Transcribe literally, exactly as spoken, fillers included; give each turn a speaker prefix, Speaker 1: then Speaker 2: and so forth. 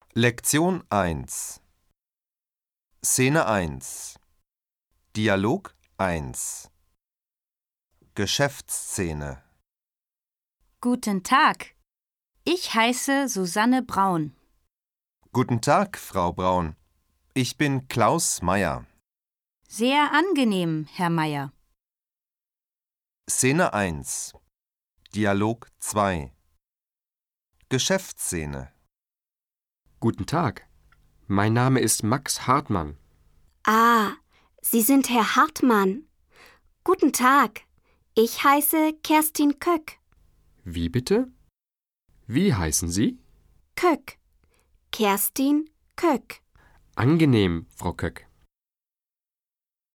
Speaker 1: Lektion eins. Szene eins. Dialog eins. Geschäftsszene.
Speaker 2: Guten Tag. Ich heiße Susanne Braun.
Speaker 1: Guten Tag, Frau Braun. Ich bin Klaus Meier.
Speaker 2: Sehr angenehm, Herr Meier.
Speaker 1: Szene eins. Dialog zwei. Geschäftsszene.
Speaker 3: Guten Tag. Mein Name ist Max Hartmann.
Speaker 4: Ah, Sie sind Herr Hartmann. Guten Tag. Ich heiße Kerstin Köck.
Speaker 3: Wie bitte? Wie heißen Sie?
Speaker 4: Köck. Kerstin Köck.
Speaker 3: Angenehm, Frau Köck.